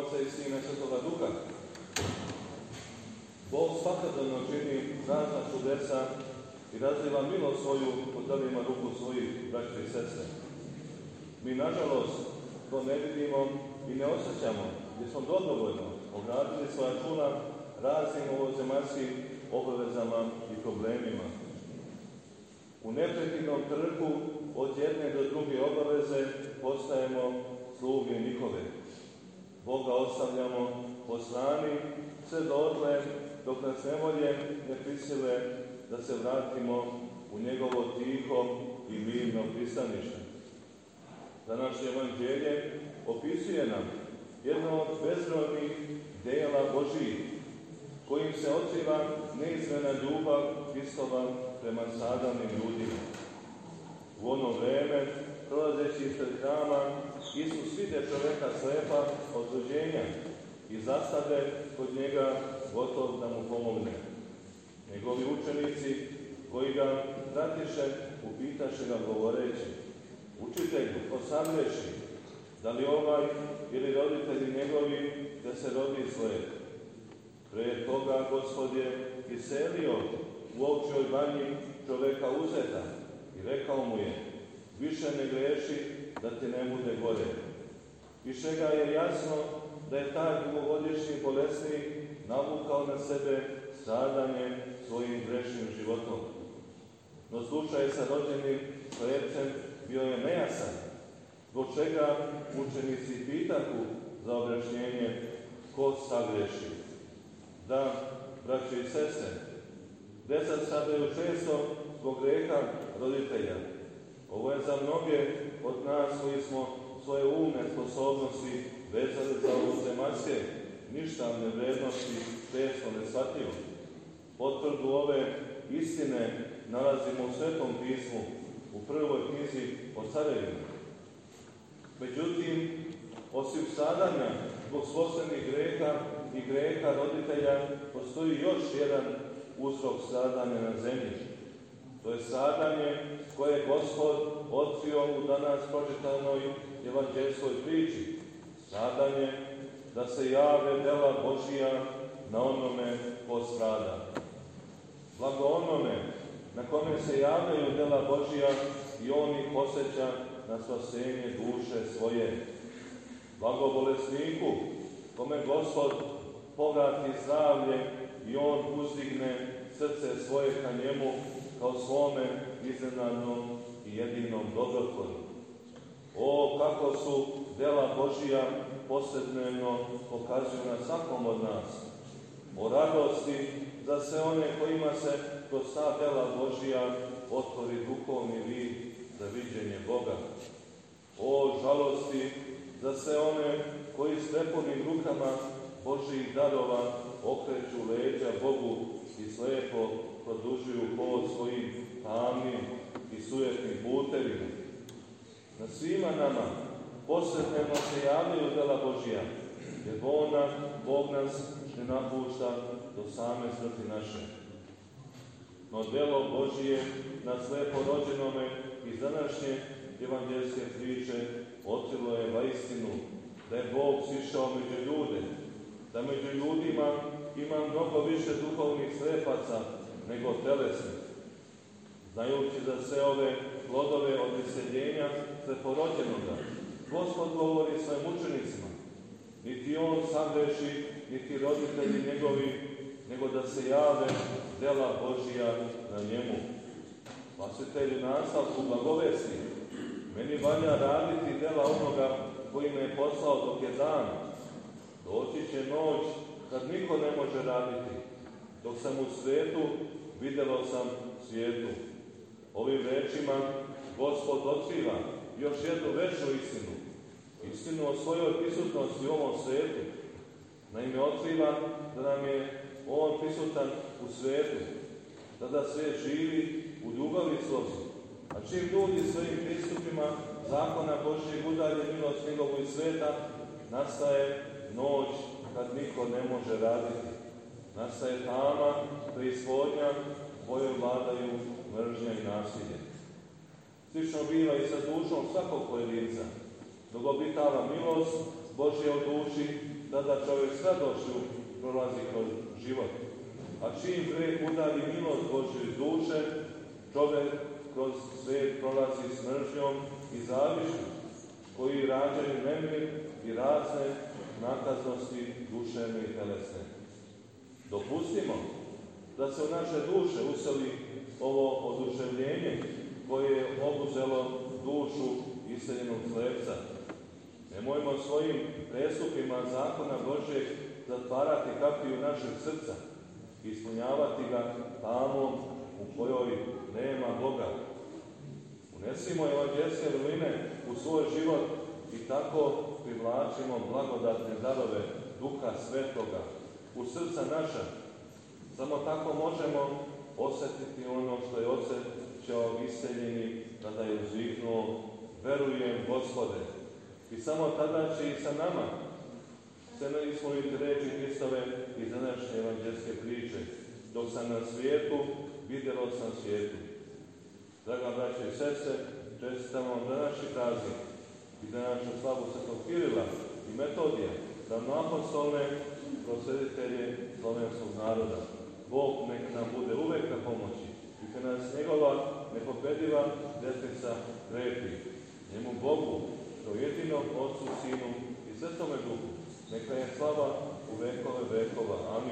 Oca i Sina i Svetoga Duha. Bog svakodnevno čini razna čudesa i razliva milost svoju pod danima ruku svojih braća i sestre. Mi, nažalost, to ne vidimo i ne osjećamo, jer smo dobrovoljno ogradili svoja računa raznim ovozemaljskim obavezama i problemima. U neprekidnom trku od jedne do druge obaveze postajemo sluge njihove. Boga ostavljamo po strani sve dotle dok nas nevolje ne prisile da se vratimo u njegovo tiho i mirno pristanište. Današnje evanđelje opisuje nam jedno od bezbrojnih dela Božijih, kojim se otkriva neizmjerna ljubav Hristova prema stradalnim ljudima. U ono vreme, prolazeći ispred hrama, Isus vide čoveka slepa od rođenja i zastade kod njega gotov da mu pomogne. Njegovi učenici koji ga pratiše upitaše ga govoreći: Učitelju, ko sagreši, da li ovaj ili roditelji njegovi da se rodi slijep? Pre toga Gospod je iselio u Ovčjoj banji čoveka uzeta i rekao mu je: više ne greši da ti ne bude gore. Iz čega je jasno da je taj dugogodišnji bolesnik navukao na sebe stradanje svojim grešnim životom. No slučaj sa rođenim slepcem bio je nejasan, zbog čega učenici pitahu za objašnjenje ko sagreši. Da, braće i sestre, deca stradaju često zbog greha roditelja. Ovo je za mnoge od nas koji smo svoje umne sposobnosti vezali za ovozemaljske ništavne vrednosti često neshvatljivo. Potvrdu ove istine nalazimo u Svetom pismu, u prvoj knjizi o carevima. Međutim, osim stradanja zbog svojstvenih greha i greha roditelja, postoji još jedan uzrok stradanja na zemlji. To je stradanje koje je Gospod otkrio u danas pročitanoj evanđelskoj priči. Stradanje da se jave dela Božija na onome ko strada. Blago onome na kome se javljaju dela Božija i on ih osjeća na spasenje duše svoje. Blago bolesniku kome Gospod povrati zdravlje i on uzdigne srce svoje ka njemu kao svome iznenadnom i jedinom dobrotvoru. O, kako su dela Božija posrednevno pokazuju na svakom od nas. O radosti za sve one kojima se kroz ta dela Božija otvori duhovni vid za viđenje Boga. O, žalosti za sve one koji s prepunim rukama Božjih darova okreću leđa Bogu i slepo produžuju hod svojim tamnim i sujetnim putevima. Na svima nama posrednevno se javljaju dela Božija, jer Bog nas ne napušta do same smrti naše. No delo Božije na slepo rođenome iz današnje evanđelske priče otkrilo je vaistinu da je Bog sišao među ljude, da među ljudima ima mnogo više duhovnih slepaca nego telesnih. Znajući za sve ove plodove od iseljenja sleporođenoga, Gospod govori svojim učenicima: niti on sagreši, niti roditelji njegovi, nego da se jave dela Božija na njemu. Spasitelj u nastavku blagovesti: meni valja raditi dela onoga koji me je poslao dok je dan. Doći će noć kad niko ne može raditi. Dok sam u svijetu, vidjelo sam svijetu. Ovim rečima Gospod otkriva još jednu veću istinu. Istinu o svojoj prisutnosti u ovom svijetu. Naime, otkriva da nam je on prisutan u svijetu. Tada svijet živi u ljubavi i slozi. A čim ljudi svojim pristupima zakona Božjeg udalje milost njegovu iz svijeta, nastaje noć kad niko ne može raditi. Nastaje tama, preishodnja, kojoj vladaju mržnja i nasilje. Slično biva i sa dušom svakog pojedinca. Dok obitava milost Božja u duši, tada čovjek s radošću prolazi kroz život. A čim greh udari milost Božju iz duše, čovjek kroz svijet prolazi s mržnjom i zavišću, koji rađaju nemir i razne nakaznosti duševne i telesne. Dopustimo da se u naše duše useli ovo oduševljenje koje je obuzelo dušu iseljenog slepca. Nemojmo svojim prestupima zakona Božjeg zatvarati kapiju našeg srca i ispunjavati ga tamom u kojoj nema Boga. Unesimo evanđelske vrline u svoj život i tako privlačimo blagodatne darove Duha Svetoga u srca naša. Samo tako možemo osjetiti ono što je osjećao iseljeni kada je uzviknuo: verujem, Gospode. I samo tada će i sa nama se ispuniti reči Hristove iz današnje evanđelske priče. Dok sam na svijetu, vidjelo sam svijetu. Draga braće i sestre, čestitamo današnji praznik i današnju slavu Svetog Kirila i Metodija, ravnoapostolne prosvjetitelje slovenskog naroda. Bog nek nam bude uvek na pomoći i kad nas njegova nepobediva desnica krepi. Njemu Bogu, to jedinom Otcu, Sinu i Svetome Duhu, neka je slava u vekove vekova. Amin.